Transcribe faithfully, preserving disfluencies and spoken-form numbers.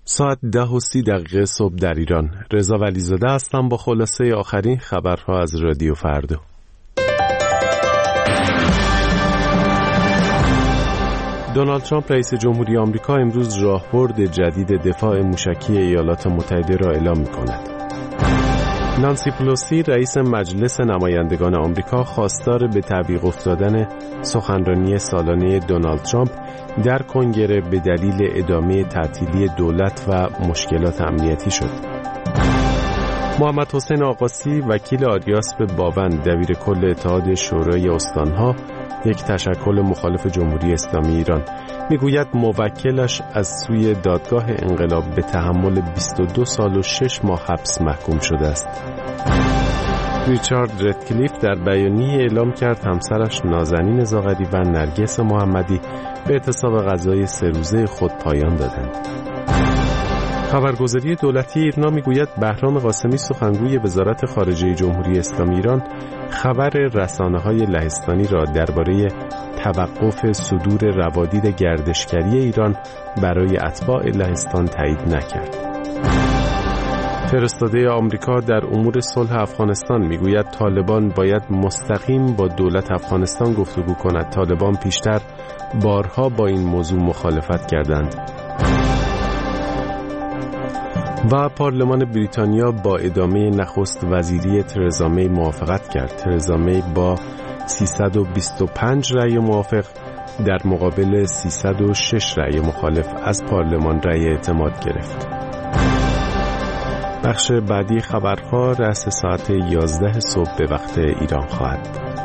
ساعت ده و سی دقیقه صبح در ایران. رضا ولیزاده هستم با خلاصه آخرین خبرها از رادیو فردا. دونالد ترامپ رئیس جمهوری آمریکا امروز راهبرد جدید دفاع موشکی ایالات متحده را اعلام می‌کند. نانسی پلوسی رئیس مجلس نمایندگان آمریکا خواستار به تعویق افتادن سخنرانی سالانه دونالد ترامپ در کنگره به دلیل ادامه تعطیلی دولت و مشکلات امنیتی شد. محمد حسین آقاسی وکیل آریاسپ باوند دبیر کل اتحاد شورای استانها یک تشکل مخالف جمهوری اسلامی ایران میگوید موکلش از سوی دادگاه انقلاب به تحمل بیست و دو سال و شش ماه حبس محکوم شده است. ریچارد ردکلیف در بیانیه اعلام کرد همسرش نازنین زاغری و نرگس محمدی به اعتصاب غذای سه روزه خود پایان دادند. خبرگزاری دولتی ایرنا میگوید بهرام قاسمی سخنگوی وزارت خارجه جمهوری اسلامی ایران خبر رسانه‌های لهستانی را درباره توقف صدور روادید گردشگری ایران برای اتباع لهستان تایید نکرد. فرستاده آمریکا در امور صلح افغانستان میگوید طالبان باید مستقیم با دولت افغانستان گفتگو کند. طالبان پیشتر بارها با این موضوع مخالفت کردند. و پارلمان بریتانیا با ادامه نخست وزیری ترزا می موافقت کرد. ترزا می با سیصد و بیست و پنج رأی موافق در مقابل سیصد و شش رأی مخالف از پارلمان رأی اعتماد گرفت. بخش بعدی خبرها رأس ساعت یازده صبح به وقت ایران خواهد بود.